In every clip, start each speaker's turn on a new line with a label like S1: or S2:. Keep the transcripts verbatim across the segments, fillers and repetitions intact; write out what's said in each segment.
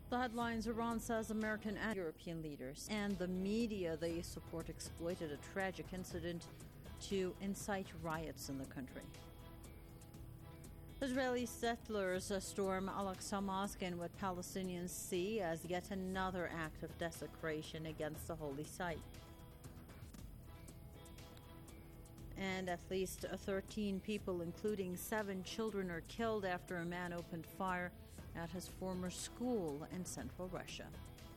S1: The headlines: Iran says American and European leaders and the media they support exploited a tragic incident to incite riots in the country. Israeli settlers storm Al-Aqsa Mosque in what Palestinians see as yet another act of desecration against the holy site. And at least thirteen people, including seven children, are killed after a man opened fire at his former school in central Russia.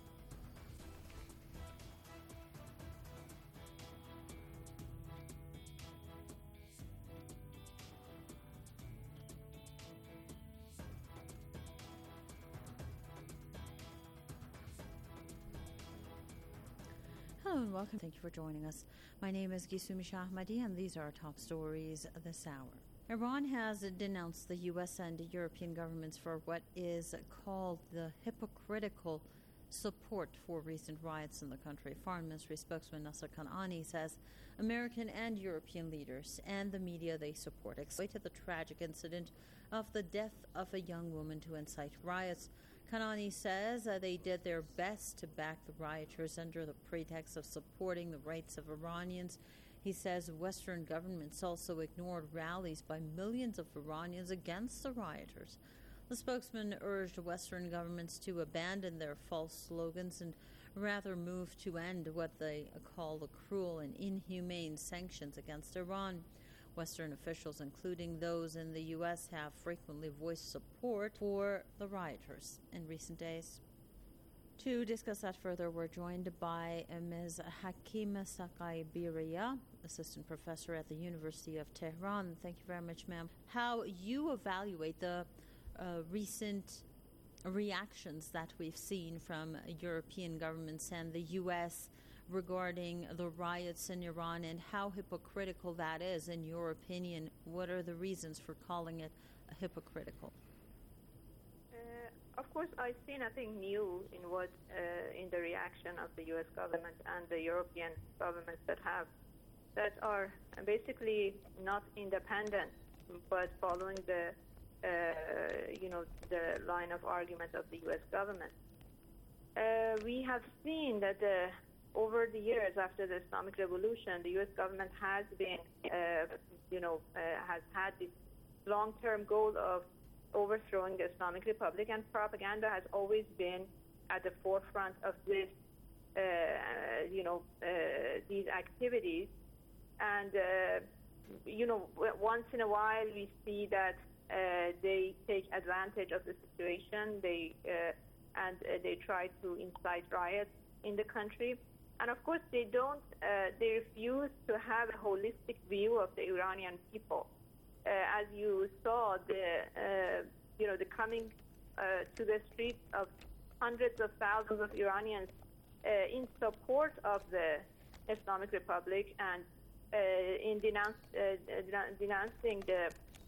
S1: Hello and welcome. Thank you for joining us. My name is Gisumi Shahmadi and these are our top stories this hour. Iran has denounced the U S and European governments for what is called the hypocritical support for recent riots in the country. Foreign Ministry spokesman Nasser Kanani says American and European leaders and the media they support exploited the tragic incident of the death of a young woman to incite riots. Kanani says uh, they did their best to back the rioters under the pretext of supporting the rights of Iranians. He says Western governments also ignored rallies by millions of Iranians against the rioters. The spokesman urged Western governments to abandon their false slogans and rather move to end what they call the cruel and inhumane sanctions against Iran. Western officials, including those in the U S, have frequently voiced support for the rioters in recent days. To discuss that further, we're joined by Miz Hakima Sakai-Biria, Assistant Professor at the University of Tehran. Thank you very much, ma'am. How you evaluate the uh, recent reactions that we've seen from European governments and the U S regarding the riots in Iran, and how hypocritical that is, in your opinion? What are the reasons for calling it hypocritical?
S2: Uh, of course, I see nothing new in what uh, in the reaction of the U S government and the European governments that have that are basically not independent, but following the uh, you know the line of argument of the U S government. Uh, we have seen that the over the years after the Islamic Revolution, the U S government has been, uh, you know, uh, has had this long-term goal of overthrowing the Islamic Republic, and propaganda has always been at the forefront of this, uh, you know, uh, these activities. And, uh, you know, once in a while we see that uh, they take advantage of the situation, they uh, and uh, they try to incite riots in the country. And of course, they don't. Uh, they refuse to have a holistic view of the Iranian people. Uh, as you saw, the uh, you know the coming uh, to the streets of hundreds of thousands of Iranians uh, in support of the Islamic Republic and uh, in denounce, uh, denouncing the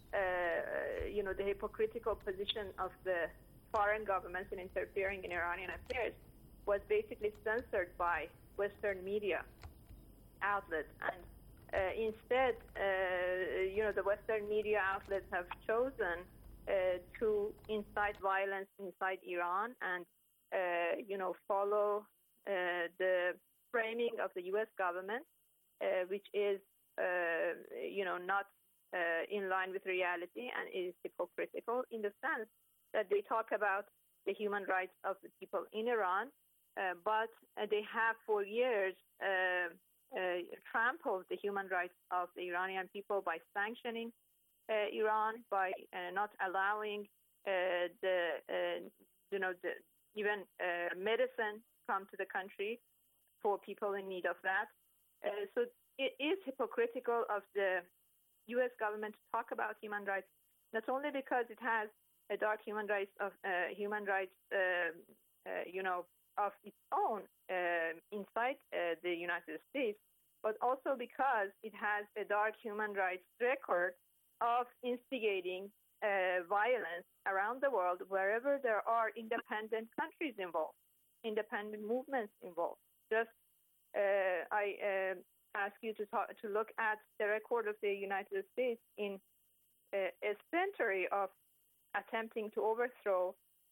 S2: uh, you know the hypocritical position of the foreign governments in interfering in Iranian affairs, was basically censored by Western media outlets, and uh, instead, uh, you know, the Western media outlets have chosen uh, to incite violence inside Iran and, uh, you know, follow uh, the framing of the U S government, uh, which is, uh, you know, not uh, in line with reality and is hypocritical in the sense that they talk about the human rights of the people in Iran. Uh, but uh, they have for years uh, uh, trampled the human rights of the Iranian people by sanctioning uh, Iran, by uh, not allowing uh, the uh, you know the, even uh, medicine come to the country for people in need of that. Uh, so it is hypocritical of the U S government to talk about human rights, not only because it has a dark human rights of uh, human rights, uh, uh, you know. of its own uh, inside uh, the United States, but also because it has a dark human rights record of instigating uh, violence around the world wherever there are independent countries involved, independent movements involved. Just uh, I uh, ask you to talk, to look at the record of the United States in uh, a century of attempting to overthrow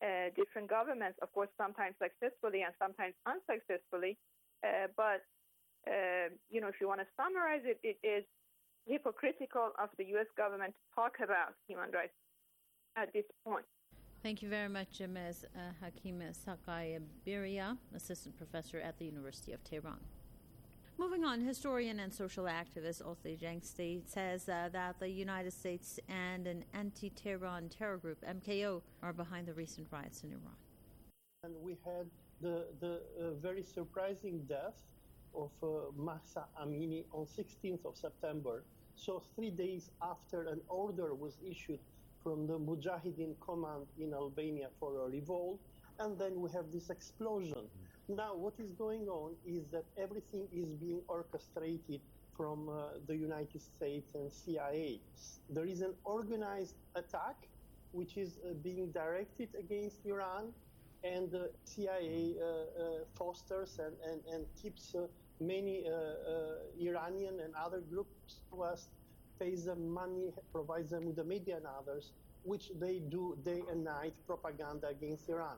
S2: uh, different governments, of course, sometimes successfully and sometimes unsuccessfully. Uh, but, uh, you know, if you want to summarize it, it is hypocritical of the U S government to talk about human rights at this point.
S1: Thank you very much, Miz Uh, Hakima Sakaya-Biria, Assistant Professor at the University of Tehran. Moving on, historian and social activist Osley Jangstey says uh, that the United States and an anti-Tehran terror group, M K O, are behind the recent riots in Iran.
S3: And we had the, the uh, very surprising death of uh, Mahsa Amini on sixteenth of September. So three days after an order was issued from the Mujahideen command in Albania for a revolt, and then we have this explosion. Now, what is going on is that everything is being orchestrated from uh, the United States and C I A. There is an organized attack which is uh, being directed against Iran, and the C I A uh, uh, fosters and, and, and keeps uh, many uh, uh, Iranian and other groups West, pays them money, provides them with the media and others, which they do day and night propaganda against Iran.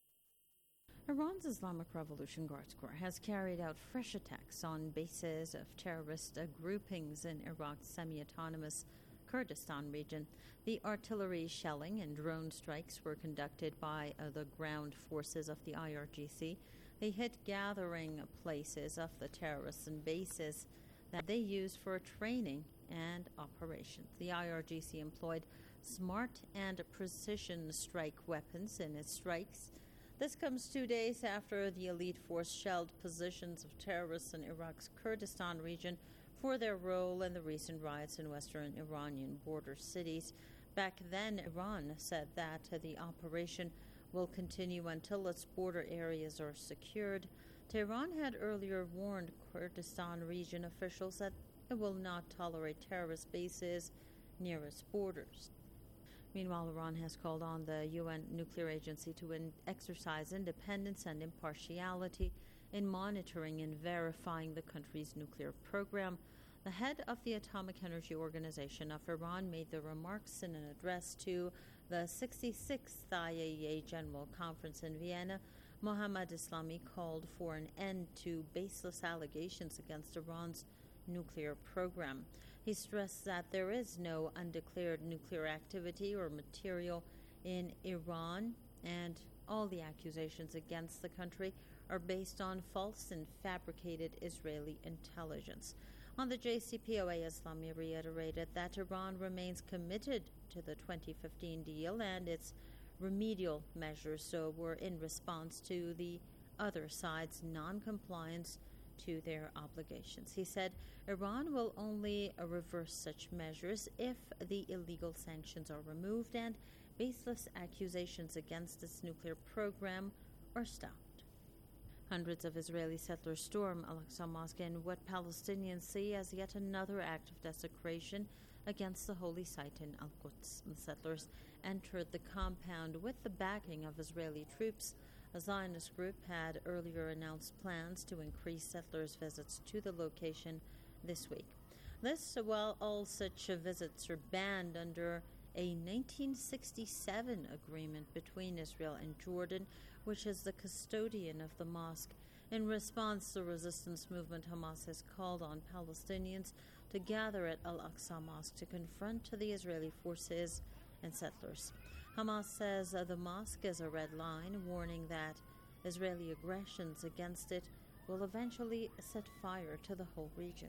S1: Iran's Islamic Revolution Guards Corps has carried out fresh attacks on bases of terrorist uh, groupings in Iraq's semi-autonomous Kurdistan region. The artillery shelling and drone strikes were conducted by uh, the ground forces of the I R G C. They hit gathering places of the terrorists and bases that they use for training and operations. The I R G C employed smart and precision strike weapons in its strikes. This comes two days after the elite force shelled positions of terrorists in Iraq's Kurdistan region for their role in the recent riots in western Iranian border cities. Back then, Iran said that the operation will continue until its border areas are secured. Tehran had earlier warned Kurdistan region officials that it will not tolerate terrorist bases near its borders. Meanwhile, Iran has called on the U N nuclear agency to in- exercise independence and impartiality in monitoring and verifying the country's nuclear program. The head of the Atomic Energy Organization of Iran made the remarks in an address to the sixty-sixth I A E A General Conference in Vienna. Mohammad Islami called for an end to baseless allegations against Iran's nuclear program. He stressed that there is no undeclared nuclear activity or material in Iran, and all the accusations against the country are based on false and fabricated Israeli intelligence. On the J C P O A, Islami reiterated that Iran remains committed to the twenty fifteen deal, and its remedial measures so were in response to the other side's non-compliance to their obligations. He said Iran will only uh, reverse such measures if the illegal sanctions are removed and baseless accusations against its nuclear program are stopped. Hundreds of Israeli settlers storm Al-Aqsa Mosque in what Palestinians see as yet another act of desecration against the holy site in Al-Quds. The settlers entered the compound with the backing of Israeli troops. A Zionist group had earlier announced plans to increase settlers' visits to the location this week. This, while all such visits are banned under a nineteen sixty-seven agreement between Israel and Jordan, which is the custodian of the mosque. In response, the resistance movement Hamas has called on Palestinians to gather at Al-Aqsa Mosque to confront the Israeli forces and settlers. Hamas says uh, the mosque is a red line, warning that Israeli aggressions against it will eventually set fire to the whole region.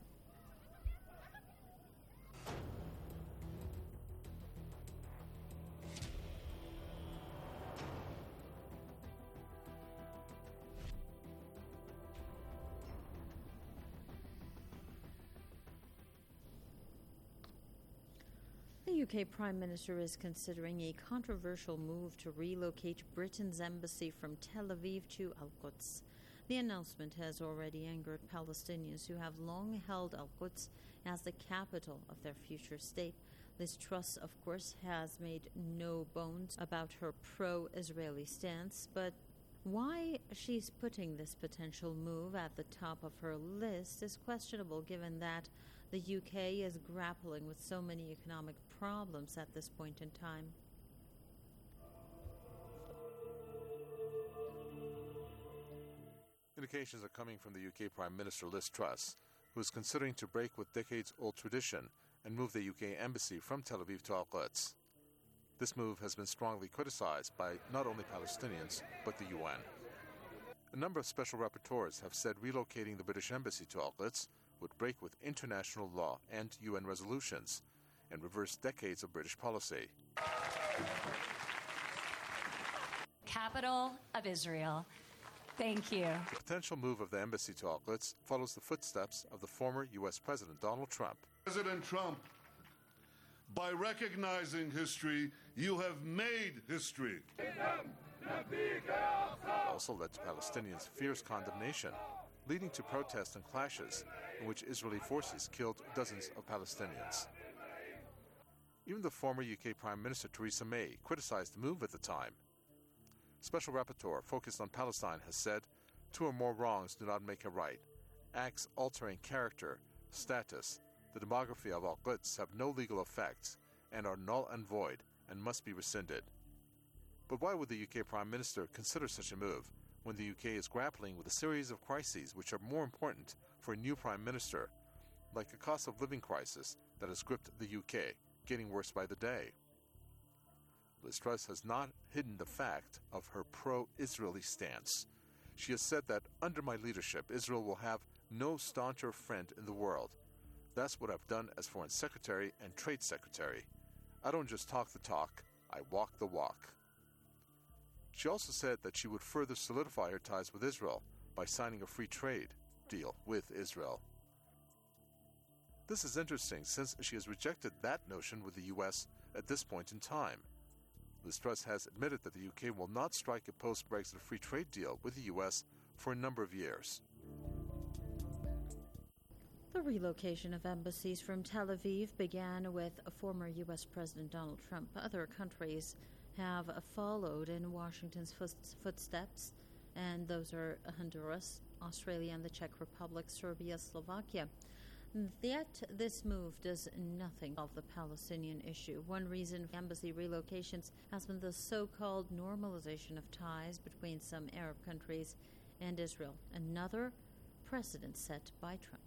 S1: The U K Prime Minister is considering a controversial move to relocate Britain's embassy from Tel Aviv to Al-Quds. The announcement has already angered Palestinians who have long held Al-Quds as the capital of their future state. Liz Truss, of course, has made no bones about her pro-Israeli stance, but why she's putting this potential move at the top of her list is questionable, given that the U K is grappling with so many economic problems at this point in time.
S4: Indications are coming from the U K Prime Minister Liz Truss, who is considering to break with decades-old tradition and move the U K embassy from Tel Aviv to Al-Quds. This move has been strongly criticized by not only Palestinians, but the U N. A number of special rapporteurs have said relocating the British embassy to Al-Quds would break with international law and U N resolutions and reverse decades of British policy.
S5: Capital of Israel. Thank you.
S4: The potential move of the embassy to Al-Quds follows the footsteps of the former U S President Donald Trump.
S6: President Trump, by recognizing history, you have made history.
S4: It also led to Palestinians' fierce condemnation, leading to protests and clashes in which Israeli forces killed dozens of Palestinians. Even the former U K Prime Minister Theresa May criticized the move at the time. Special Rapporteur focused on Palestine has said, two or more wrongs do not make a right. Acts altering character, status, the demography of Al-Quds have no legal effects and are null and void and must be rescinded. But why would the U K Prime Minister consider such a move when the U K is grappling with a series of crises which are more important for a new Prime Minister, like a cost of living crisis that has gripped the U K, getting worse by the day? Liz Truss has not hidden the fact of her pro-Israeli stance. She has said that under my leadership, Israel will have no stauncher friend in the world. That's what I've done as Foreign Secretary and Trade Secretary. I don't just talk the talk, I walk the walk. She also said that she would further solidify her ties with Israel by signing a free trade deal with Israel. This is interesting since she has rejected that notion with the U S at this point in time. Liz Truss has admitted that the U K will not strike a post-Brexit free trade deal with the U S for a number of years.
S1: The relocation of embassies from Tel Aviv began with former U S President Donald Trump. Other countries have followed in Washington's footsteps, and those are Honduras, Australia, and the Czech Republic, Serbia, Slovakia. Yet this move does nothing of the Palestinian issue. One reason for embassy relocations has been the so-called normalization of ties between some Arab countries and Israel, another precedent set by Trump.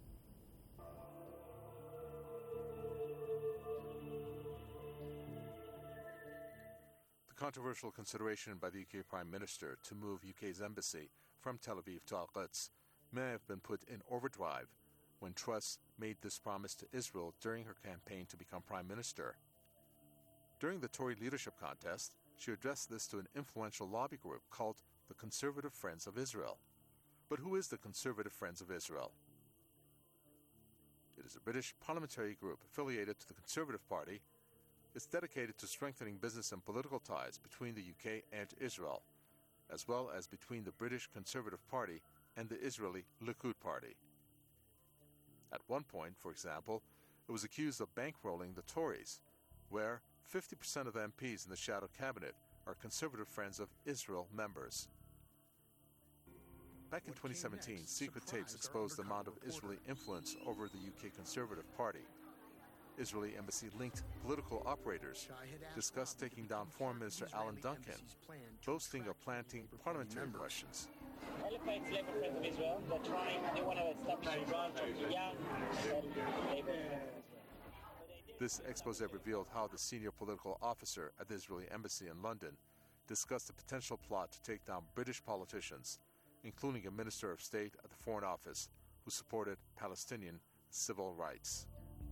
S4: The controversial consideration by the U K Prime Minister to move U K's embassy from Tel Aviv to Al-Quds may have been put in overdrive when Truss made this promise to Israel during her campaign to become Prime Minister. During the Tory leadership contest, she addressed this to an influential lobby group called the Conservative Friends of Israel. But who is the Conservative Friends of Israel? It is a British parliamentary group affiliated to the Conservative Party. It's dedicated to strengthening business and political ties between the U K and Israel, as well as between the British Conservative Party and the Israeli Likud Party. At one point, for example, it was accused of bankrolling the Tories, where fifty percent of the M Ps in the shadow cabinet are Conservative Friends of Israel members. Back in twenty seventeen, secret tapes exposed the amount of Israeli influence over the U K Conservative Party. Israeli embassy-linked political operators discussed taking down Foreign Minister Alan Duncan, boasting of planting parliamentary questions.
S7: Friends of Israel, they're trying, they want to establish a branch of young Labour.
S4: This expose revealed how the senior political officer at the Israeli embassy in London discussed a potential plot to take down British politicians, including a Minister of State at the Foreign Office who supported Palestinian civil rights.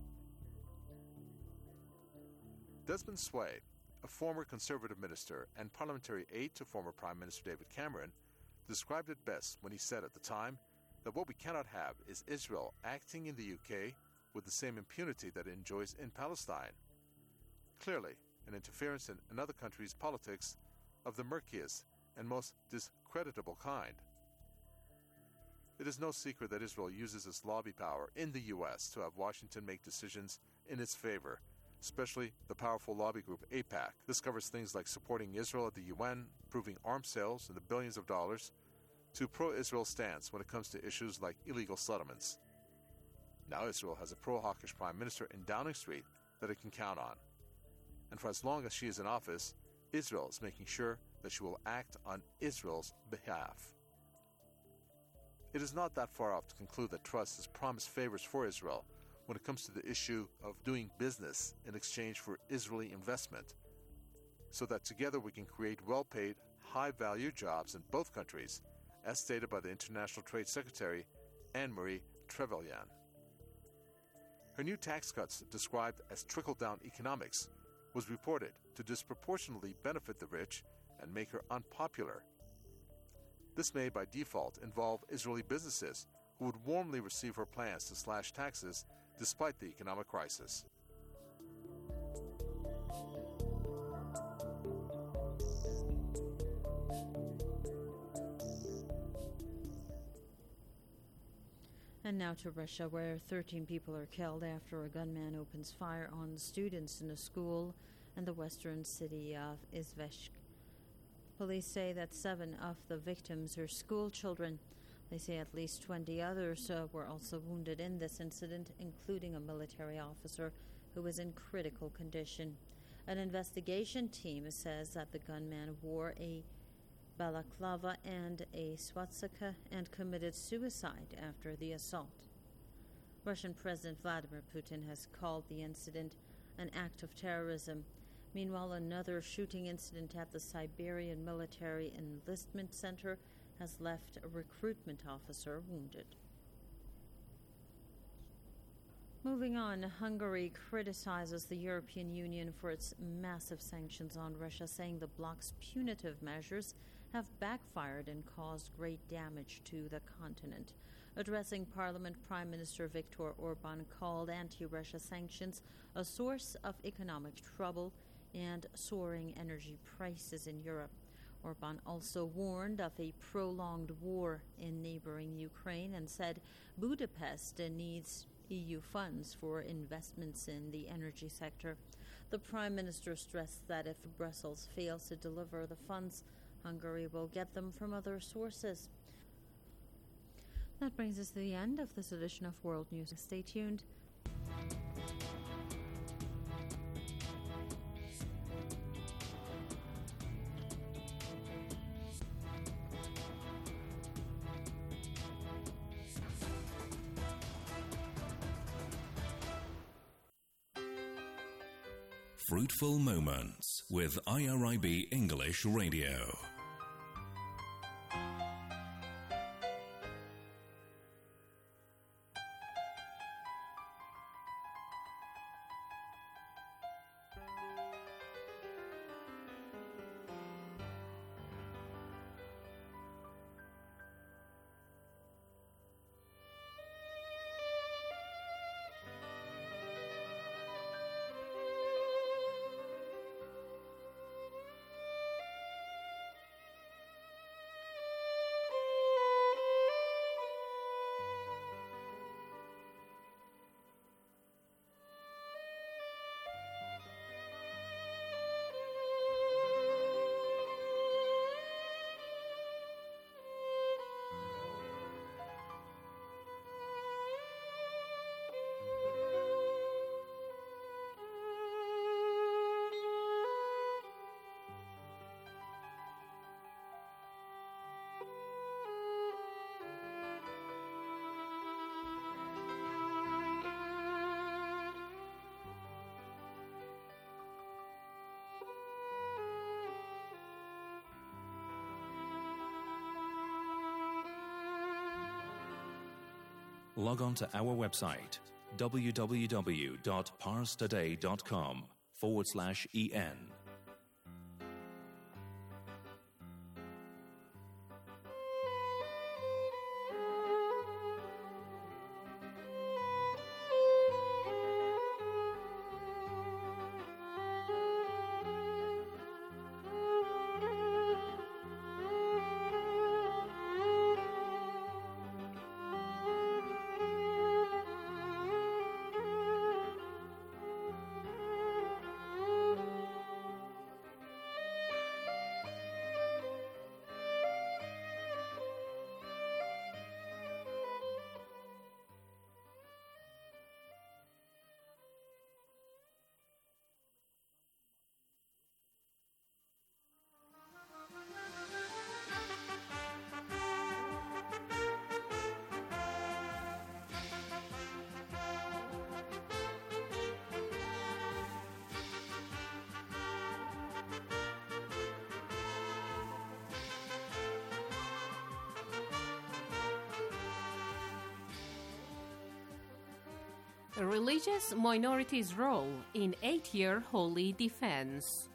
S4: Desmond Sway, a former Conservative minister and parliamentary aide to former Prime Minister David Cameron, described it best when he said at the time that what we cannot have is Israel acting in the U K with the same impunity that it enjoys in Palestine. Clearly, an interference in another country's politics of the murkiest and most discreditable kind. It is no secret that Israel uses its lobby power in the U S to have Washington make decisions in its favor, especially the powerful lobby group AIPAC. This covers things like supporting Israel at the U N, approving arms sales in the billions of dollars, to pro-Israel stance when it comes to issues like illegal settlements. Now Israel has a pro-hawkish prime minister in Downing Street that it can count on. And for as long as she is in office, Israel is making sure that she will act on Israel's behalf. It is not that far off to conclude that Truss has promised favors for Israel when it comes to the issue of doing business in exchange for Israeli investment, so that together we can create well-paid, high-value jobs in both countries, as stated by the International Trade Secretary Anne-Marie Trevelyan. Her new tax cuts, described as trickle-down economics, was reported to disproportionately benefit the rich and make her unpopular. This may, by default, involve Israeli businesses who would warmly receive her plans to slash taxes despite the economic crisis.
S1: And now to Russia, where thirteen people are killed after a gunman opens fire on students in a school in the western city of Izveshk. Police say that seven of the victims are school children. They say at least twenty others uh, were also wounded in this incident, including a military officer who was in critical condition. An investigation team says that the gunman wore a balaclava and a swastika and committed suicide after the assault. Russian President Vladimir Putin has called the incident an act of terrorism. Meanwhile, another shooting incident at the Siberian Military Enlistment Center has left a recruitment officer wounded. Moving on, Hungary criticizes the European Union for its massive sanctions on Russia, saying the bloc's punitive measures have backfired and caused great damage to the continent. Addressing Parliament, Prime Minister Viktor Orban called anti-Russia sanctions a source of economic trouble and soaring energy prices in Europe. Orban also warned of a prolonged war in neighboring Ukraine and said Budapest needs E U funds for investments in the energy sector. The Prime Minister stressed that if Brussels fails to deliver the funds, Hungary will get them from other sources. That brings us to the end of this edition of World News. Stay tuned.
S8: Fruitful Moments with I R I B English Radio. Log on to our website, www.parstoday.com forward slash en.
S9: Religious minorities' role in eight-year holy defense.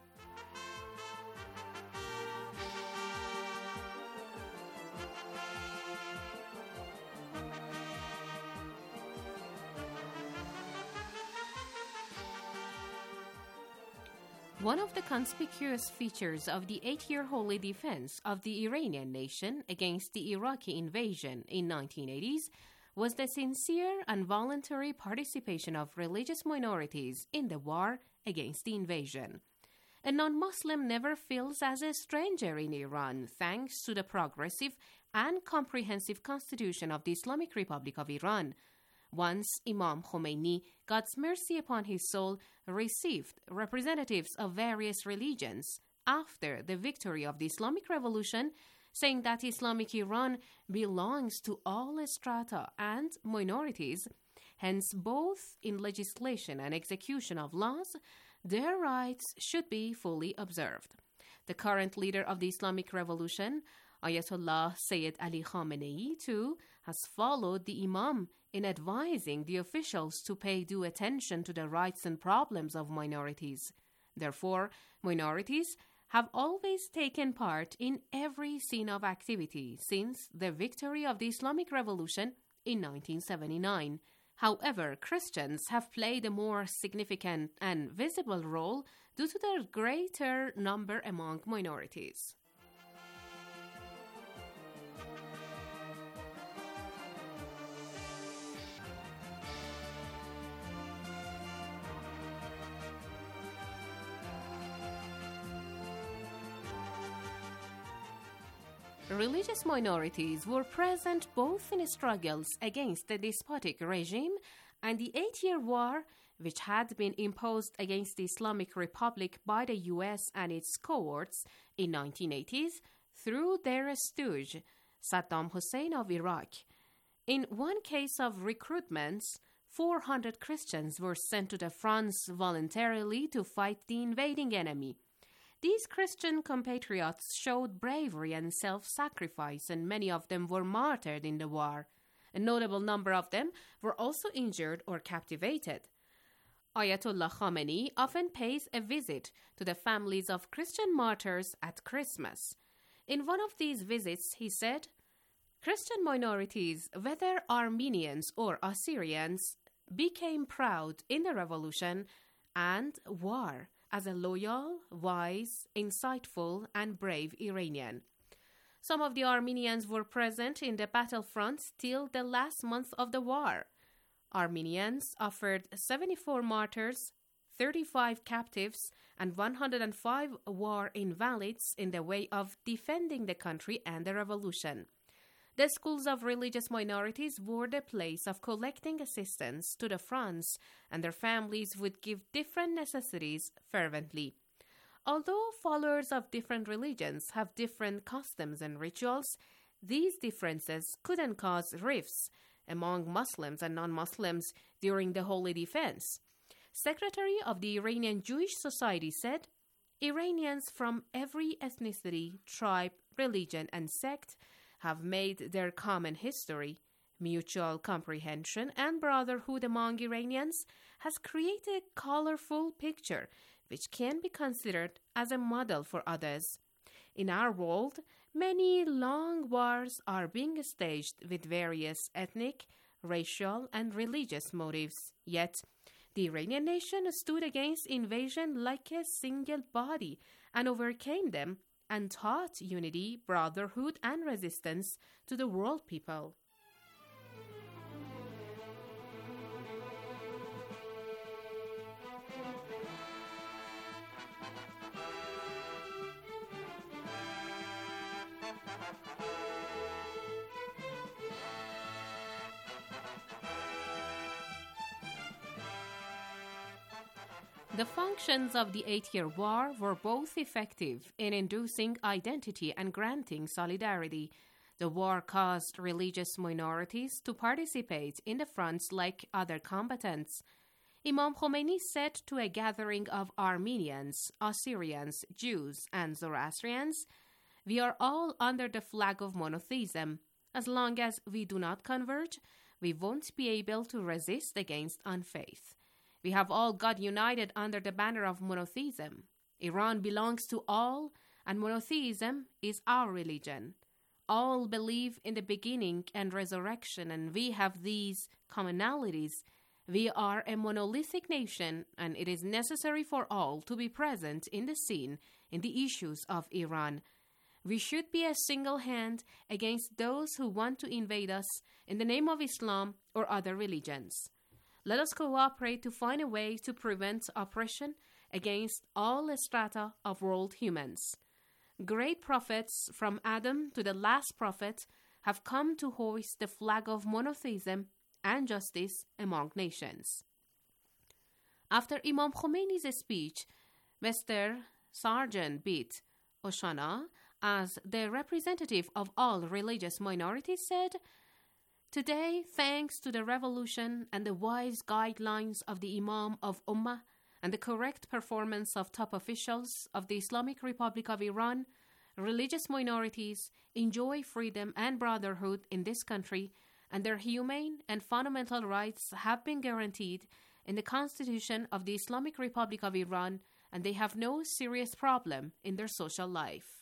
S9: One of the conspicuous features of the eight-year holy defense of the Iranian nation against the Iraqi invasion in nineteen eighties was the sincere and voluntary participation of religious minorities in the war against the invasion. A non-Muslim never feels as a stranger in Iran thanks to the progressive and comprehensive constitution of the Islamic Republic of Iran. Once Imam Khomeini, God's mercy upon his soul, received representatives of various religions after the victory of the Islamic Revolution, saying that Islamic Iran belongs to all strata and minorities, hence both in legislation and execution of laws, their rights should be fully observed. The current leader of the Islamic Revolution, Ayatollah Sayyid Ali Khamenei, too, has followed the Imam in advising the officials to pay due attention to the rights and problems of minorities. Therefore, minorities have always taken part in every scene of activity since the victory of the Islamic Revolution in nineteen seventy-nine. However, Christians have played a more significant and visible role due to their greater number among minorities. Religious minorities were present both in struggles against the despotic regime and the eight-year war, which had been imposed against the Islamic Republic by the U S and its cohorts in nineteen eighties through their stooge, Saddam Hussein of Iraq. In one case of recruitments, four hundred Christians were sent to the front voluntarily to fight the invading enemy. These Christian compatriots showed bravery and self-sacrifice, and many of them were martyred in the war. A notable number of them were also injured or captivated. Ayatollah Khamenei often pays a visit to the families of Christian martyrs at Christmas. In one of these visits, he said, "Christian minorities, whether Armenians or Assyrians, became proud in the revolution and war as a loyal, wise, insightful, and brave Iranian. Some of the Armenians were present in the battlefront till the last month of the war. Armenians offered seventy-four martyrs, thirty-five captives, and one hundred five war invalids in the way of defending the country and the revolution. The schools of religious minorities were the place of collecting assistance to the fronts, and their families would give different necessities fervently. Although followers of different religions have different customs and rituals, these differences couldn't cause rifts among Muslims and non-Muslims during the holy defense. Secretary of the Iranian Jewish Society said, "Iranians from every ethnicity, tribe, religion, and sect have made their common history, mutual comprehension, and brotherhood among Iranians has created a colorful picture which can be considered as a model for others. In our world, many long wars are being staged with various ethnic, racial, and religious motives. Yet, the Iranian nation stood against invasion like a single body and overcame them and taught unity, brotherhood, and resistance to the world people." The functions of the eight-year war were both effective in inducing identity and granting solidarity. The war caused religious minorities to participate in the fronts like other combatants. Imam Khomeini said to a gathering of Armenians, Assyrians, Jews, and Zoroastrians, "We are all under the flag of monotheism. As long as we do not converge, we won't be able to resist against unfaith. We have all got united under the banner of monotheism. Iran belongs to all, and monotheism is our religion. All believe in the beginning and resurrection, and we have these commonalities. We are a monolithic nation, and it is necessary for all to be present in the scene in the issues of Iran. We should be a single hand against those who want to invade us in the name of Islam or other religions. Let us cooperate to find a way to prevent oppression against all strata of world humans. Great prophets, from Adam to the last prophet, have come to hoist the flag of monotheism and justice among nations. After Imam Khomeini's speech, Mister Sergeant Beat Oshana, as the representative of all religious minorities, said, "Today, thanks to the revolution and the wise guidelines of the Imam of Ummah and the correct performance of top officials of the Islamic Republic of Iran, religious minorities enjoy freedom and brotherhood in this country, and their humane and fundamental rights have been guaranteed in the Constitution of the Islamic Republic of Iran, and they have no serious problem in their social life."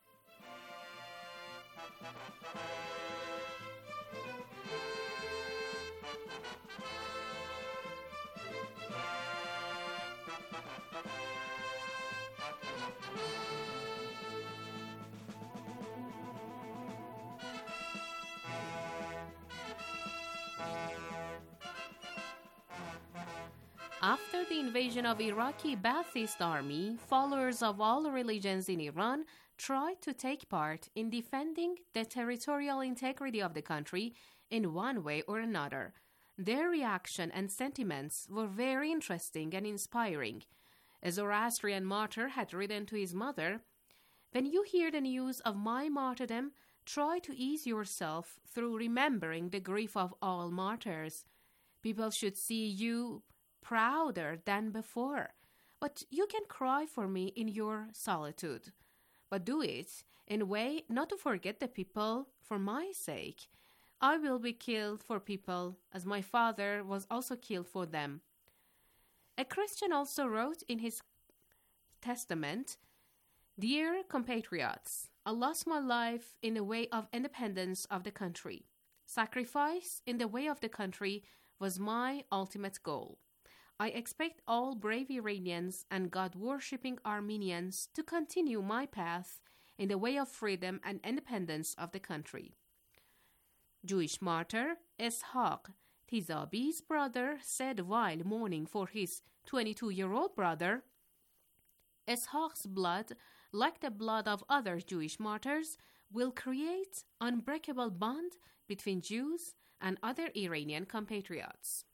S9: After the invasion of Iraqi Ba'athist army, followers of all religions in Iran tried to take part in defending the territorial integrity of the country in one way or another. Their reaction and sentiments were very interesting and inspiring. A Zoroastrian martyr had written to his mother, "When you hear the news of my martyrdom, try to ease yourself through remembering the grief of all martyrs. People should see you prouder than before, but you can cry for me in your solitude. But do it in a way not to forget the people for my sake. I will be killed for people, as my father was also killed for them." A Christian also wrote in his testament, "Dear compatriots, I lost my life in the way of independence of the country. Sacrifice in the way of the country was my ultimate goal. I expect all brave Iranians and God-worshipping Armenians to continue my path in the way of freedom and independence of the country." Jewish martyr Ishaq Tizabi's brother said while mourning for his twenty-two-year-old brother, "Ishaq's blood, like the blood of other Jewish martyrs, will create unbreakable bond between Jews and other Iranian compatriots."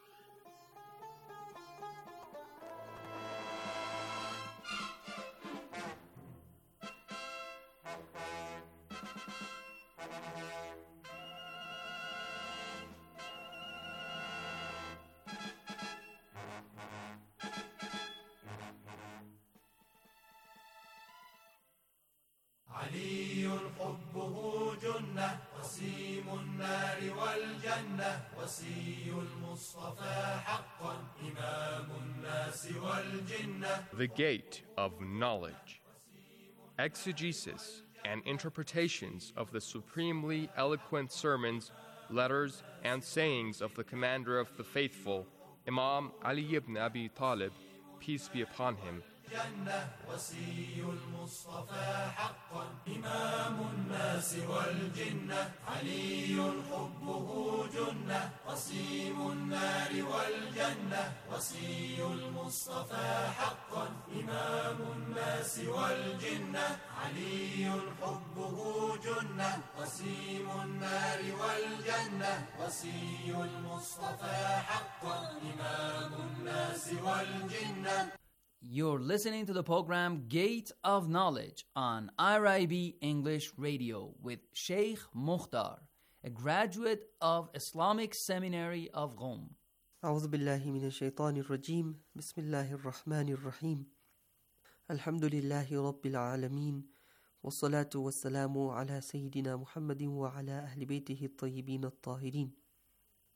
S10: علي حبه جنة وسيم النار والجنة وسي المصطفى حقا إمام الناس والجنة.
S11: The Gate of Knowledge. Exegesis and interpretations of the supremely eloquent sermons, letters, and sayings of the Commander of the Faithful, Imam Ali ibn Abi Talib, peace be upon him.
S10: جنة وسي المصطفى حقا إمام الناس والجنة علي حبه جنة وسيم النار والجنة وسي المصطفى حقا إمام الناس والجنة علي حبه جنة وسيم النار والجنة وسي المصطفى حقا إمام الناس والجنة.
S12: You're listening to the program Gate of Knowledge on I R I B English Radio with Sheikh Mukhtar, a graduate of Islamic Seminary of Qom.
S13: أعوذ بالله من الشيطان الرجيم بسم الله الرحمن الرحيم الحمد لله رب العالمين والصلاة والسلام على سيدنا محمد وعلى أهل بيته الطيبين الطاهرين.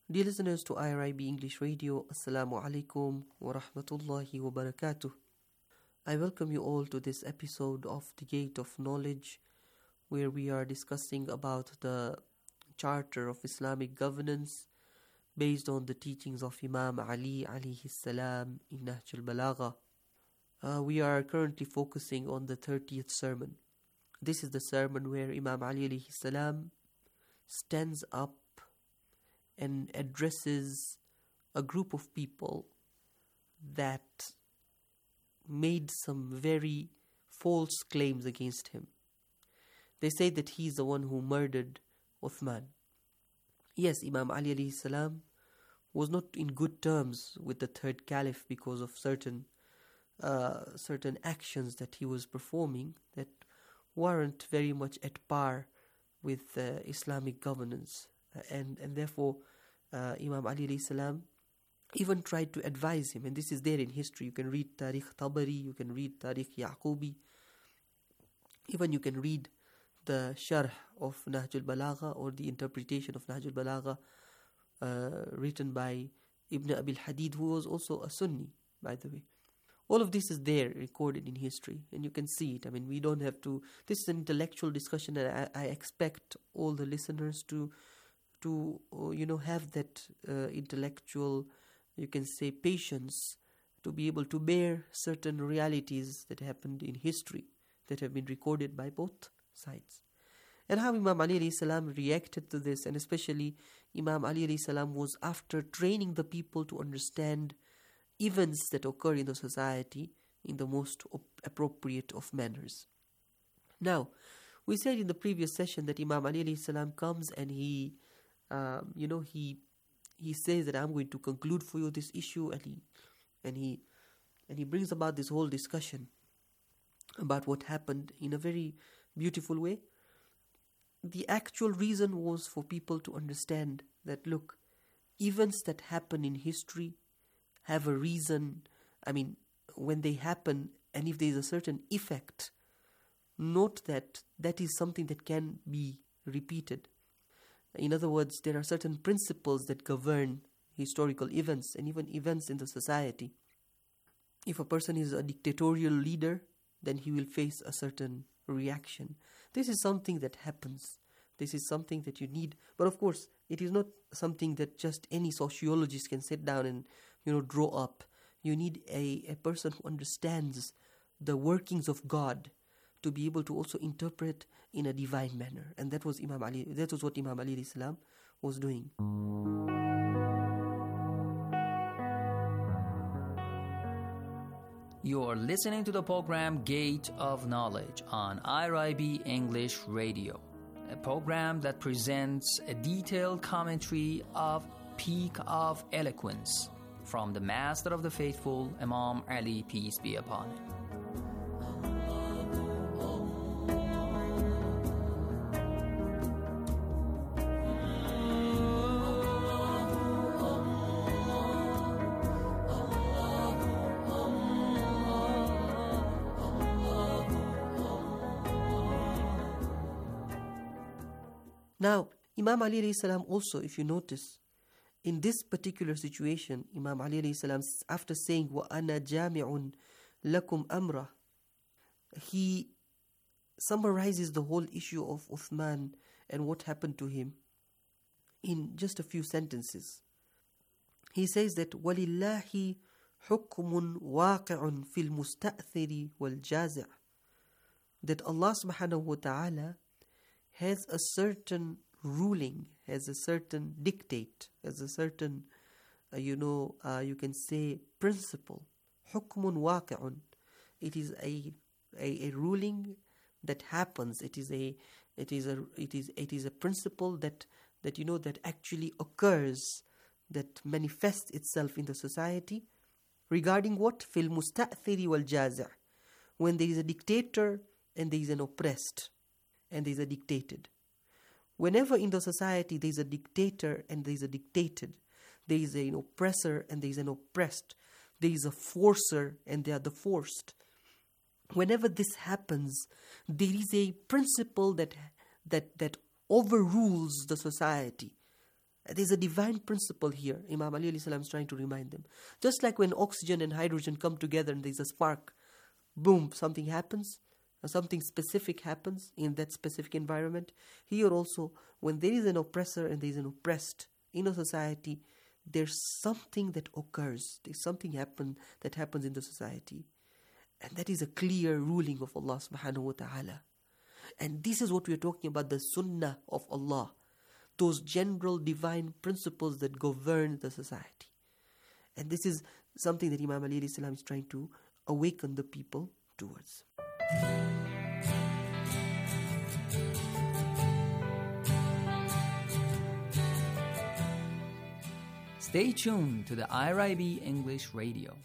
S13: Dear listeners to I R I B English Radio, Assalamu alaikum wa rahmatullahi wa barakatuh. I welcome you all to this episode of The Gate of Knowledge, where we are discussing about the Charter of Islamic Governance based on the teachings of Imam Ali alayhi salam in Nahj al-Balagha. Uh, we are currently focusing on the thirtieth sermon. This is the sermon where Imam Ali alayhi salam stands up and addresses a group of people that made some very false claims against him. They say that he is the one who murdered Uthman. Yes, Imam Ali alayhi salam was not in good terms with the third caliph because of certain uh, certain actions that he was performing that weren't very much at par with uh, Islamic governance. And and therefore, uh, Imam Ali alayhi salam even tried to advise him. And this is there in history. You can read Tarikh Tabari, you can read Tarikh Yaqubi. Even you can read the Sharh of Nahj al-Balagha or the interpretation of Nahj al-Balagha uh, written by Ibn Abil Hadid, who was also a Sunni, by the way. All of this is there recorded in history, and you can see it. I mean, we don't have to... This is an intellectual discussion, and I, I expect all the listeners to... to uh, you know, have that uh, intellectual, you can say, patience to be able to bear certain realities that happened in history that have been recorded by both sides. And how Imam Ali alayhi salam reacted to this, and especially Imam Ali alayhi salam was after training the people to understand events that occur in the society in the most op- appropriate of manners. Now, we said in the previous session that Imam Ali alayhi salam comes and he Um, you know, he he says that I'm going to conclude for you this issue, and he and he and he brings about this whole discussion about what happened in a very beautiful way. The actual reason was for people to understand that, look, events that happen in history have a reason. I mean, when they happen, and if there is a certain effect, note that that is something that can be repeated. In other words, there are certain principles that govern historical events and even events in the society. If a person is a dictatorial leader, then he will face a certain reaction. This is something that happens. This is something that you need. But of course, it is not something that just any sociologist can sit down and, you know, draw up. You need a, a person who understands the workings of God to be able to also interpret in a divine manner. And that was Imam Ali, that was what Imam Ali alayhi salam was doing.
S12: You're listening to the program Gate of Knowledge on I R I B English Radio, a program that presents a detailed commentary of Peak of Eloquence from the Master of the Faithful, Imam Ali, peace be upon him.
S13: Now, Imam Ali alayhi salam also, if you notice, in this particular situation, Imam Ali alayhi salam, after saying, وَأَنَا جَامِعٌ لَكُمْ أَمْرَهُ, he summarizes the whole issue of Uthman and what happened to him in just a few sentences. He says that وَلِلَّهِ حُكْمٌ وَاقِعٌ فِي الْمُسْتَأْثِرِ وَالْجَازِعِ, that Allah subhanahu wa ta'ala has a certain ruling, has a certain dictate, has a certain, uh, you know, uh, you can say principle. حُكْمٌ وَاقِعٌ. It is a, a a ruling that happens. It is a it is a it is it is a principle that that you know that actually occurs, that manifests itself in the society. Regarding what? فِي الْمُسْتَأْثِرِ وَالْجَازِعِ. When there is a dictator and there is an oppressed, and there is a dictated. Whenever in the society there is a dictator and there is a dictated, there is an oppressor and there is an oppressed, there is a forcer and they are the forced. Whenever this happens, there is a principle that that that overrules the society. There's a divine principle here, Imam Ali alayhi salam is trying to remind them. Just like when oxygen and hydrogen come together and there's a spark, boom, something happens, or something specific happens in that specific environment. Here also, when there is an oppressor and there is an oppressed in a society, there's something that occurs. There's something happen that happens in the society. And that is a clear ruling of Allah subhanahu wa ta'ala. And this is what we are talking about, the sunnah of Allah. Those general divine principles that govern the society. And this is something that Imam Ali alayhi salam is trying to awaken the people towards.
S12: Stay tuned to the I R I B English Radio.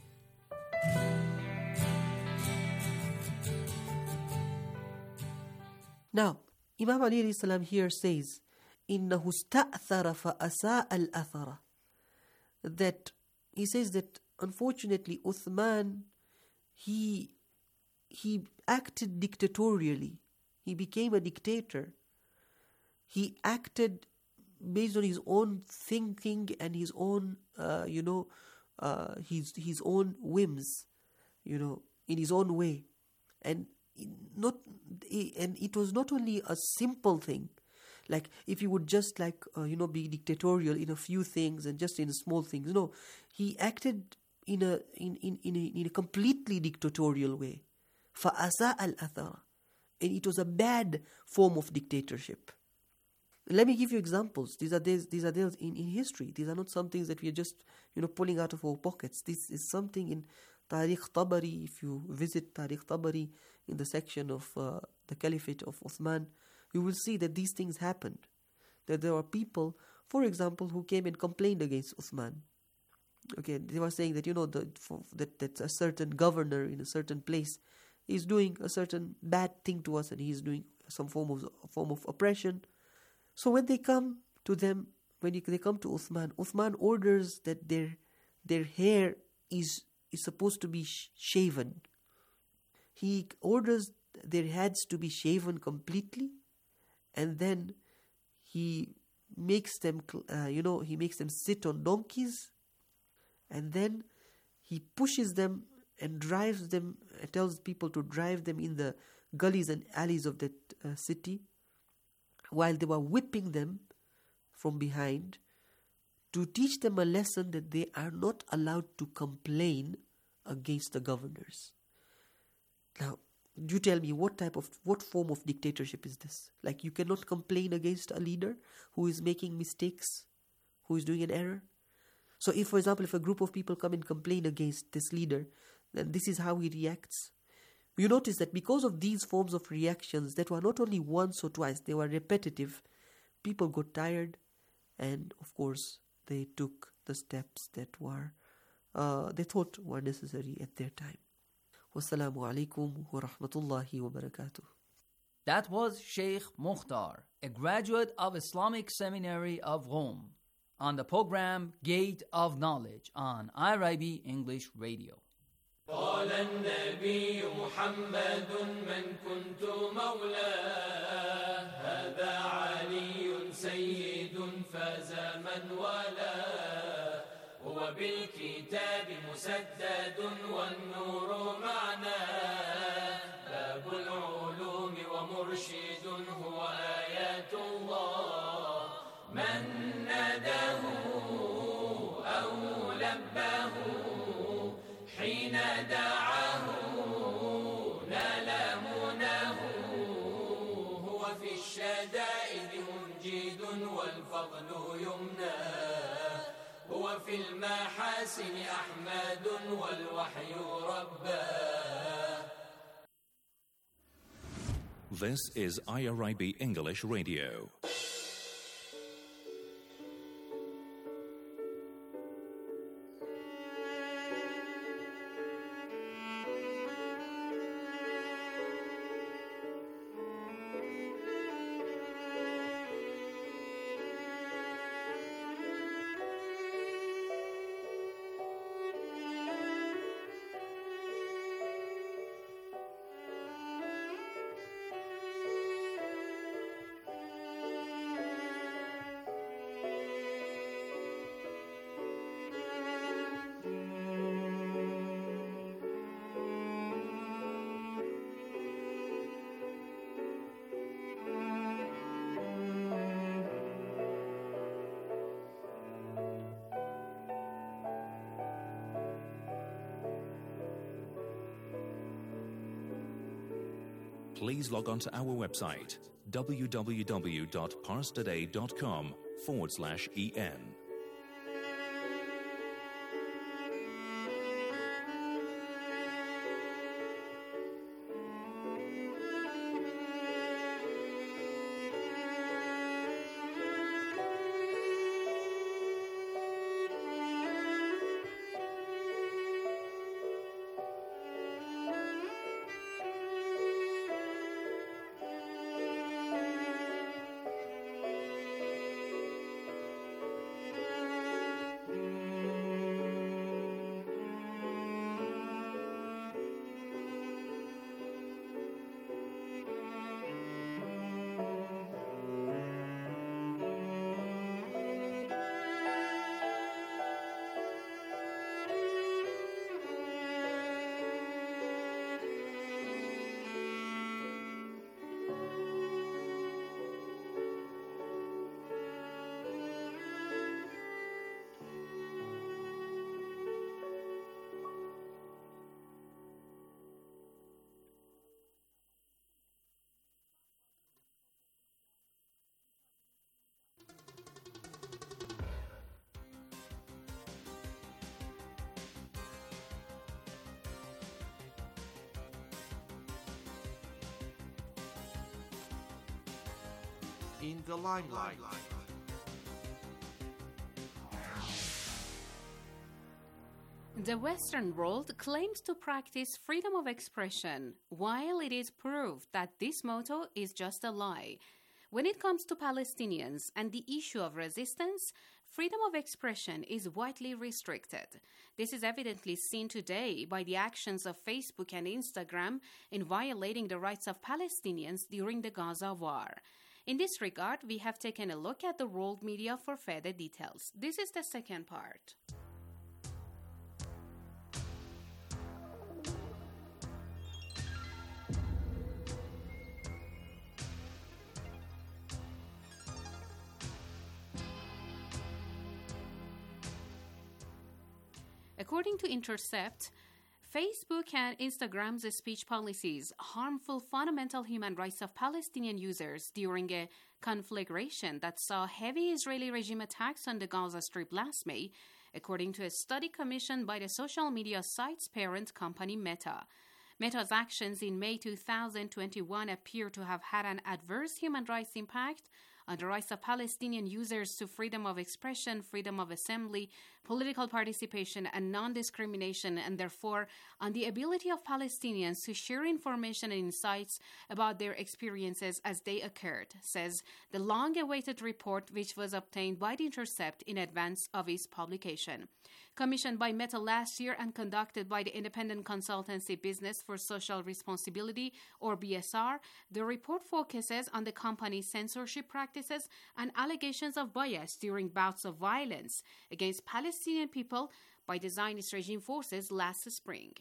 S13: Now, Imam Ali alayhi salam here says, إِنَّهُ اسْتَأْثَرَ فَأَسَاءَ الْأَثَرَ. That he says that unfortunately Uthman, he he acted dictatorially. He became a dictator. He acted based on his own thinking and his own, uh, you know, uh, his his own whims, you know, in his own way, and not, and it was not only a simple thing, like if he would just like uh, you know be dictatorial in a few things and just in small things. No, he acted in a in in in a, in a completely dictatorial way. فَأَسَاءَ الْأَثَرَ. And it was a bad form of dictatorship. Let me give you examples. These are these, these are there in, in history. These are not some things that we are just you know pulling out of our pockets. This is something in Tariq Tabari. If you visit Tariq Tabari in the section of uh, the Caliphate of Uthman, you will see that these things happened. That there are people, for example, who came and complained against Uthman. Okay, they were saying that you know the, for, that that a certain governor in a certain place is doing a certain bad thing to us, and he is doing some form of form of oppression. So when they come to them, when you, they come to Uthman, Uthman orders that their their hair is is supposed to be sh- shaven. He orders their heads to be shaven completely, and then he makes them, uh, you know, he makes them sit on donkeys, and then he pushes them and drives them, uh, tells people to drive them in the gullies and alleys of that uh, city, while they were whipping them from behind, to teach them a lesson that they are not allowed to complain against the governors. Now, you tell me, what type of, what form of dictatorship is this? Like, you cannot complain against a leader who is making mistakes, who is doing an error? So if, for example, if a group of people come and complain against this leader, then this is how he reacts. You notice that because of these forms of reactions that were not only once or twice, they were repetitive, people got tired, and of course they took the steps that were uh, they thought were necessary at their time. Wassalamu alaikum wa rahmatullahi wa barakatuh.
S12: That was Sheikh Mukhtar, a graduate of Islamic Seminary of Rome, on the program Gate of Knowledge on I R I B English Radio.
S10: قال النبي محمد من كنت مولاه هذا علي سيد فاز من والاه هو بالكتاب مسدد والنور معناه باب العلوم ومرشد هو آيات الله من ناداه أو لباه حين دعاه نال مناه هو في الشدائد منجد والفضل يمناه هو في المحاسن أحمد والوحي رباه.
S8: This is I R I B English Radio. please log on to our website www.parstoday.com forward slash en.
S14: In the limelight.
S9: The Western world claims to practice freedom of expression, while it is proved that this motto is just a lie. When it comes to Palestinians and the issue of resistance, freedom of expression is widely restricted. This is evidently seen today by the actions of Facebook and Instagram in violating the rights of Palestinians during the Gaza war. In this regard, we have taken a look at the world media for further details. This is the second part. According to Intercept, Facebook and Instagram's speech policies harmful fundamental human rights of Palestinian users during a conflagration that saw heavy Israeli regime attacks on the Gaza Strip last May, according to a study commissioned by the social media site's parent company Meta. Meta's actions in May two thousand twenty-one appear to have had an adverse human rights impact on the rights of Palestinian users to freedom of expression, freedom of assembly, political participation, and non-discrimination, and therefore on the ability of Palestinians to share information and insights about their experiences as they occurred, says the long-awaited report which was obtained by The Intercept in advance of its publication. Commissioned by Meta last year and conducted by the independent consultancy Business for Social Responsibility, or B S R, the report focuses on the company's censorship practices and allegations of bias during bouts of violence against Palestinian people by the Zionist regime forces last spring.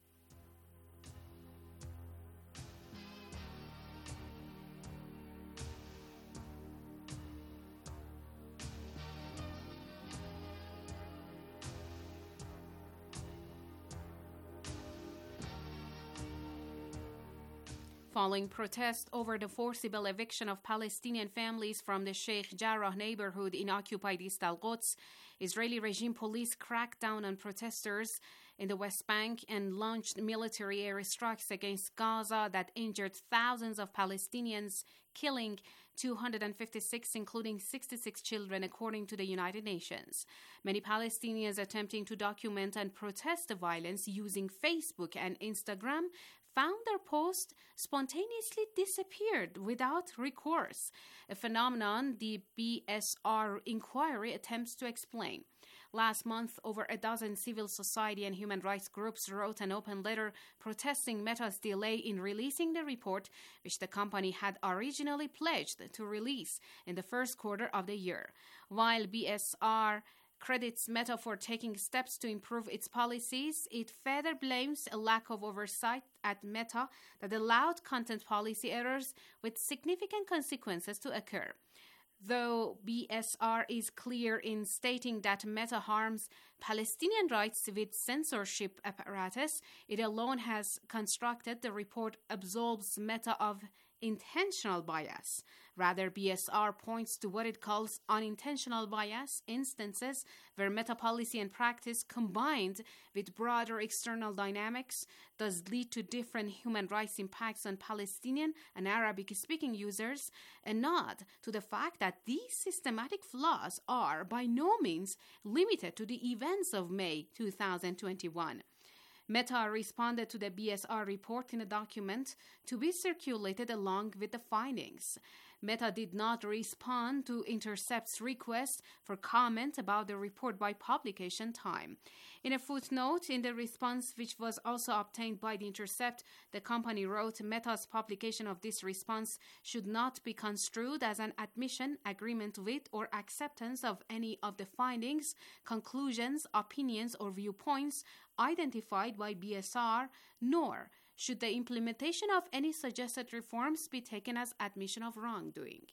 S9: Following protests over the forcible eviction of Palestinian families from the Sheikh Jarrah neighborhood in occupied East Al-Quds, Israeli regime police cracked down on protesters in the West Bank and launched military airstrikes against Gaza that injured thousands of Palestinians, killing two hundred fifty-six, including sixty-six children, according to the United Nations. Many Palestinians attempting to document and protest the violence using Facebook and Instagram found their post spontaneously disappeared without recourse, a phenomenon the B S R inquiry attempts to explain. Last month, over a dozen civil society and human rights groups wrote an open letter protesting Meta's delay in releasing the report, which the company had originally pledged to release in the first quarter of the year. While B S R credits Meta for taking steps to improve its policies, it further blames a lack of oversight at Meta that allowed content policy errors with significant consequences to occur. Though B S R is clear in stating that Meta harms Palestinian rights with censorship apparatus, it alone has constructed the report absolves Meta of intentional bias. Rather, B S R points to what it calls unintentional bias, instances where meta policy and practice combined with broader external dynamics does lead to different human rights impacts on Palestinian and Arabic-speaking users, a nod to the fact that these systematic flaws are by no means limited to the events of May two thousand twenty-one. Meta responded to the B S R report in a document to be circulated along with the findings. Meta did not respond to Intercept's request for comment about the report by publication time. In a footnote in the response, which was also obtained by the Intercept, the company wrote, Meta's publication of this response should not be construed as an admission, agreement with, or acceptance of any of the findings, conclusions, opinions, or viewpoints identified by B S R, nor should the implementation of any suggested reforms be taken as admission of wrongdoing.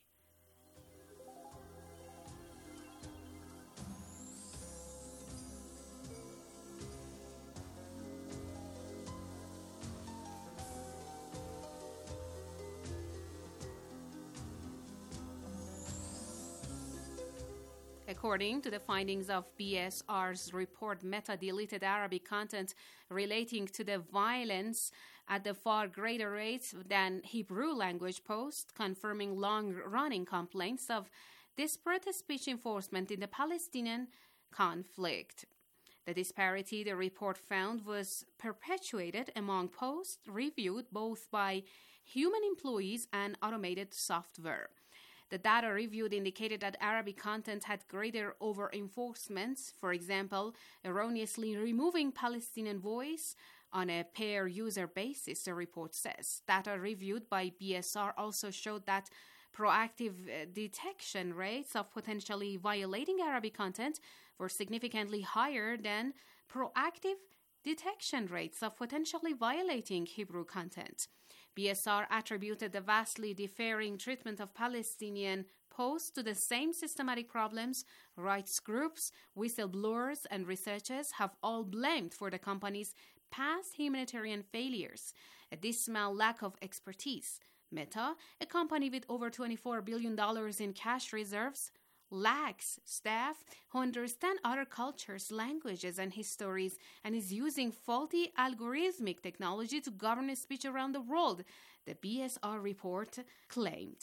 S9: According to the findings of B S R's report, Meta deleted Arabic content relating to the violence at a far greater rate than Hebrew language posts, confirming long-running complaints of disparate speech enforcement in the Palestinian conflict. The disparity, the report found, was perpetuated among posts reviewed both by human employees and automated software. The data reviewed indicated that Arabic content had greater over-enforcement, for example, erroneously removing Palestinian voice on a per-user basis, the report says. Data reviewed by B S R also showed that proactive detection rates of potentially violating Arabic content were significantly higher than proactive detection rates of potentially violating Hebrew content. B S R attributed the vastly differing treatment of Palestinian posts to the same systematic problems rights groups, whistleblowers, and researchers have all blamed for the company's past humanitarian failures, a dismal lack of expertise. Meta, a company with over twenty-four billion dollars in cash reserves, lacks staff who understand other cultures, languages, and histories, and is using faulty algorithmic technology to govern speech around the world, the B S R report claimed.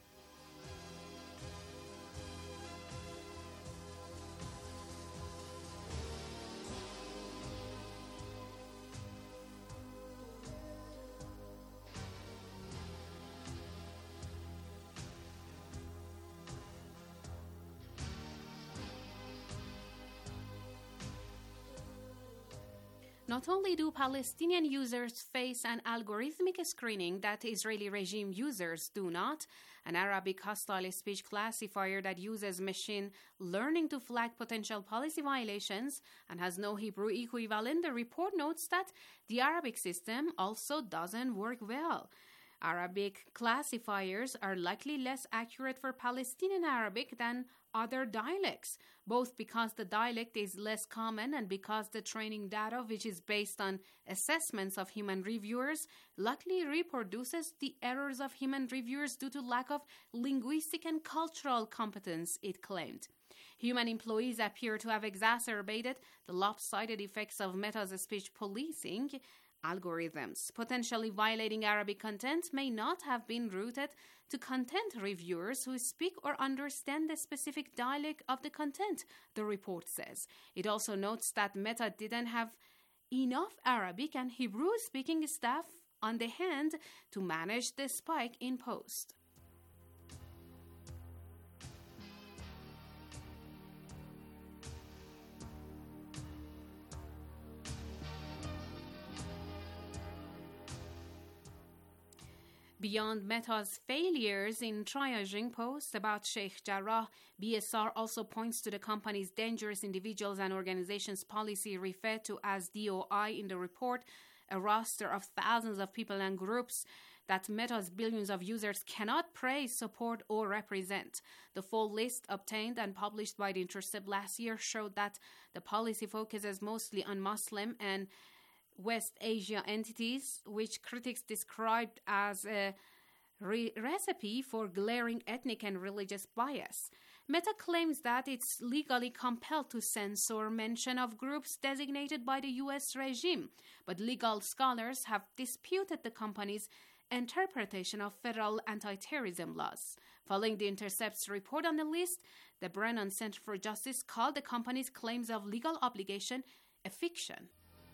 S9: Not only do Palestinian users face an algorithmic screening that Israeli regime users do not, an Arabic hostile speech classifier that uses machine learning to flag potential policy violations and has no Hebrew equivalent, the report notes that the Arabic system also doesn't work well. Arabic classifiers are likely less accurate for Palestinian Arabic than other dialects, both because the dialect is less common and because the training data, which is based on assessments of human reviewers, likely reproduces the errors of human reviewers due to lack of linguistic and cultural competence, it claimed. Human employees appear to have exacerbated the lopsided effects of Meta's speech policing algorithms. Potentially violating Arabic content may not have been rooted to content reviewers who speak or understand the specific dialect of the content, the report says. It also notes that Meta didn't have enough Arabic and Hebrew-speaking staff on the hand to manage the spike in post. Beyond Meta's failures in triaging posts about Sheikh Jarrah, B S R also points to the company's dangerous individuals and organizations policy referred to as D O I in the report, a roster of thousands of people and groups that Meta's billions of users cannot praise, support, or represent. The full list obtained and published by The Intercept last year showed that the policy focuses mostly on Muslim and West Asia entities, which critics described as a re- recipe for glaring ethnic and religious bias. Meta claims that it's legally compelled to censor mention of groups designated by the U S regime, but legal scholars have disputed the company's interpretation of federal anti-terrorism laws. Following The Intercept's report on the list, the Brennan Center for Justice called the company's claims of legal obligation a fiction.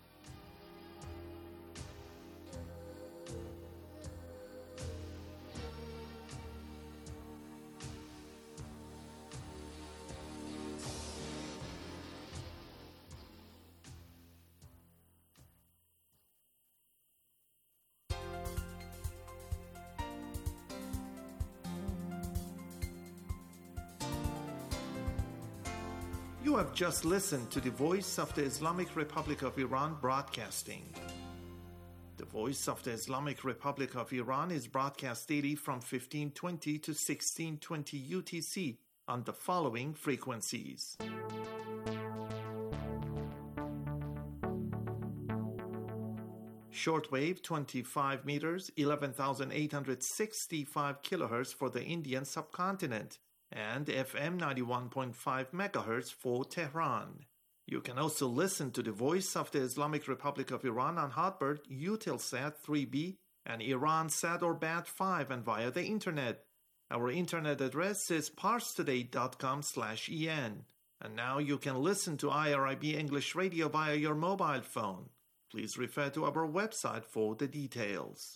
S14: You have just listened to the Voice of the Islamic Republic of Iran broadcasting. The Voice of the Islamic Republic of Iran is broadcast daily from fifteen twenty to sixteen twenty U T C on the following frequencies. Shortwave twenty-five meters, eleven thousand eight hundred sixty-five kilohertz for the Indian subcontinent, and F M ninety-one point five megahertz for Tehran. You can also listen to the Voice of the Islamic Republic of Iran on Hotbird, Eutelsat three B, and Iransat or Bat five, and via the internet. Our internet address is parstoday dot com slash en. And now you can listen to I R I B English Radio via your mobile phone. Please refer to our website for the details.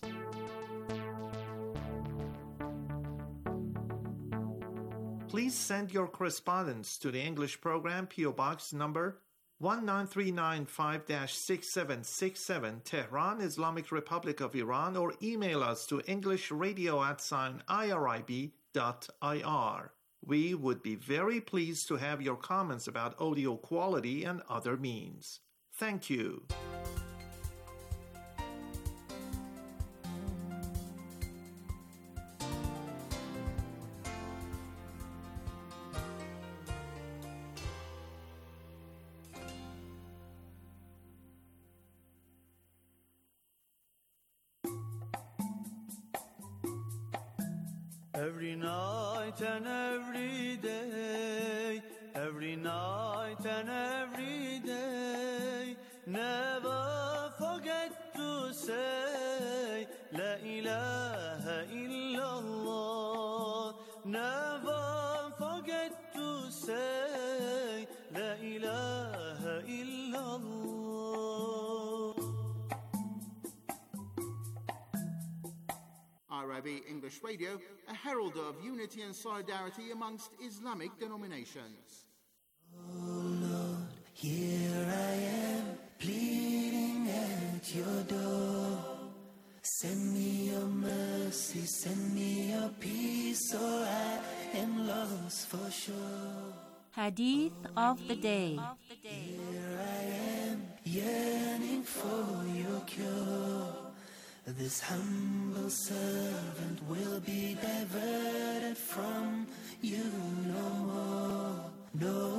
S14: Please send your correspondence to the English program, P O Box number one nine three nine five dash six seven six seven, Tehran, Islamic Republic of Iran, or email us to englishradio at sign irib dot ir. We would be very pleased to have your comments about audio quality and other means. Thank you.
S15: Every night and every day, every night and every day, never forget to say La ilaha illallah. Never forget to say La ilaha illallah.
S16: I R I B English Radio, a herald of unity and solidarity amongst Islamic denominations.
S17: Oh Lord, here I am, pleading at your door. Send me your mercy, send me your peace, or I am lost for sure.
S18: Hadith of the day.
S17: Here I am, yearning for your cure. This humble servant will be diverted from you no more, no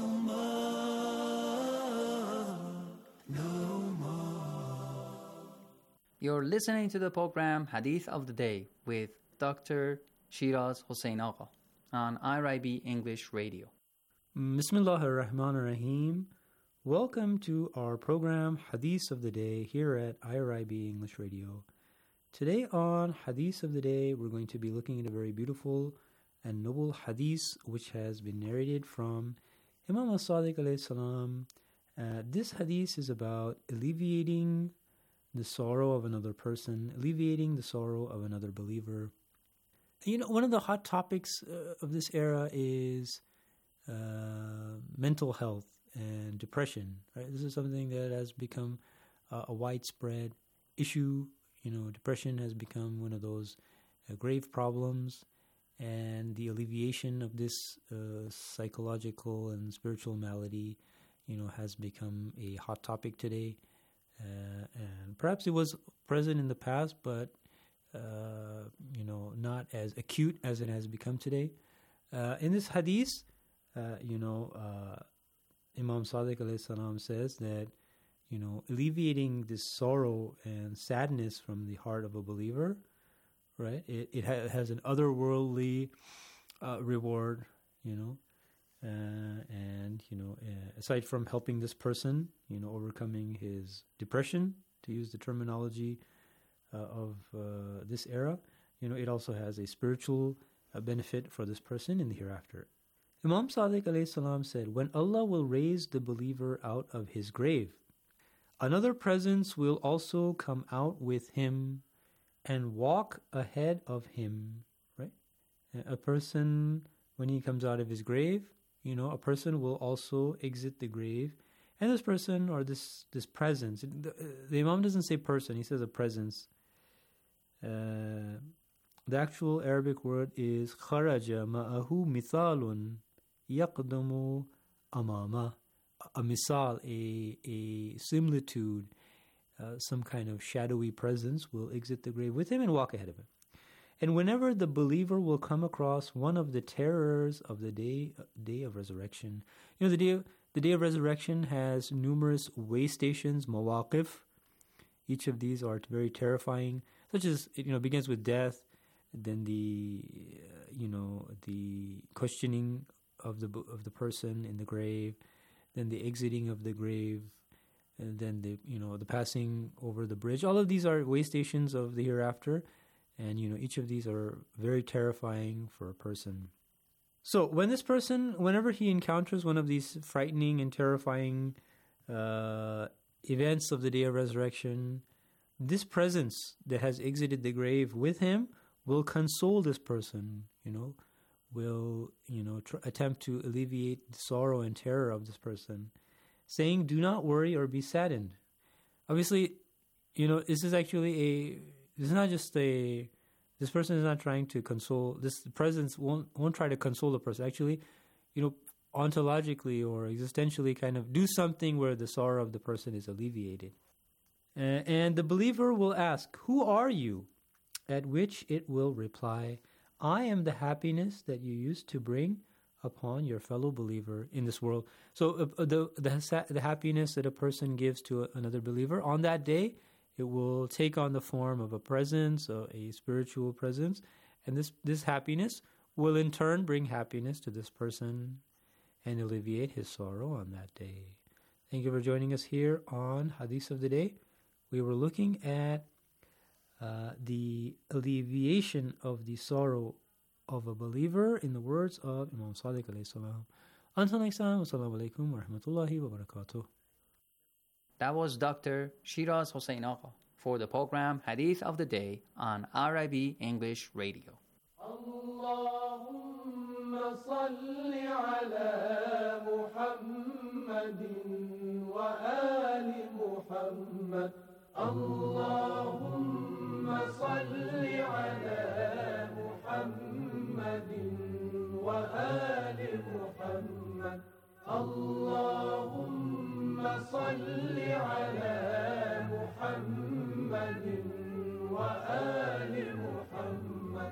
S17: more, no more.
S12: You're listening to the program Hadith of the Day with Doctor Shiraz Hossein Agha on I R I B English Radio.
S19: Bismillahir Rahmanir Rahim. Welcome to our program Hadith of the Day here at I R I B English Radio. Today on Hadith of the Day, we're going to be looking at a very beautiful and noble hadith which has been narrated from Imam al-Sadiq alayhi salam. Uh, this hadith is about alleviating the sorrow of another person, alleviating the sorrow of another believer. You know, one of the hot topics uh, of this era is uh, mental health and depression. Right? This is something that has become uh, a widespread issue. You know, depression has become one of those uh, grave problems, and the alleviation of this uh, psychological and spiritual malady, you know, has become a hot topic today. Uh, and perhaps it was present in the past, but uh, you know, not as acute as it has become today. Uh, in this hadith, uh, you know, uh, Imam Sadiq alayhi salam says that, you know, alleviating this sorrow and sadness from the heart of a believer, right? It, it ha- has an otherworldly uh, reward, you know, uh, and, you know, uh, aside from helping this person, you know, overcoming his depression, to use the terminology uh, of uh, this era, you know, it also has a spiritual uh, benefit for this person in the hereafter. Imam Sadiq alayhi salam said, when Allah will raise the believer out of his grave, another presence will also come out with him and walk ahead of him, right? A person, when he comes out of his grave, you know, a person will also exit the grave. And this person or this this presence, the, the Imam doesn't say person, he says a presence. Uh, the actual Arabic word is kharaja ma'ahu mithalun yaqdamu amama. A misal, a, a similitude, uh, some kind of shadowy presence will exit the grave with him and walk ahead of him. And whenever the believer will come across one of the terrors of the day day of resurrection, you know, the day of, the day of resurrection has numerous way stations, mawaqif. Each of these are very terrifying, such as, you know, begins with death, then the, uh, you know, the questioning of the of the person in the grave, then the exiting of the grave, and then the, you know, the passing over the bridge. All of these are way stations of the hereafter, and, you know, each of these are very terrifying for a person. So when this person, whenever he encounters one of these frightening and terrifying uh, events of the day of resurrection, this presence that has exited the grave with him will console this person, you know, will, you know, tr- attempt to alleviate the sorrow and terror of this person, saying, do not worry or be saddened. Obviously, you know, this is actually a, this is not just a, this person is not trying to console, this presence won't won't try to console the person. Actually, you know, ontologically or existentially kind of do something where the sorrow of the person is alleviated. Uh, and the believer will ask, who are you? At which it will reply, I am the happiness that you used to bring upon your fellow believer in this world. So uh, the, the the happiness that a person gives to another believer, on that day, it will take on the form of a presence, a, a spiritual presence, and this, this happiness will in turn bring happiness to this person and alleviate his sorrow on that day. Thank you for joining us here on Hadith of the Day. We were looking at uh, the alleviation of the sorrow of a believer in the words of Imam Sadiq alayhi salam. Until next time, wassalamu alaikum wa rahmatullahi wa barakatuh.
S12: That was Doctor Shiraz Hossein Agha for the program Hadith of the Day on R I B English Radio.
S15: Allahumma salli ala Muhammadin wa ali Muhammad. Allahumma salli ala Muhammadin wa ali Muhammad. Allahumma salli ala Muhammadin wa ali Muhammad.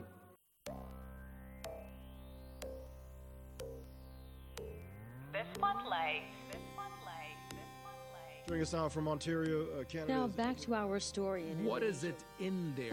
S20: This one play.
S21: Joining us now from Ontario, uh, Canada.
S1: Now back to our story.
S22: What is it in there?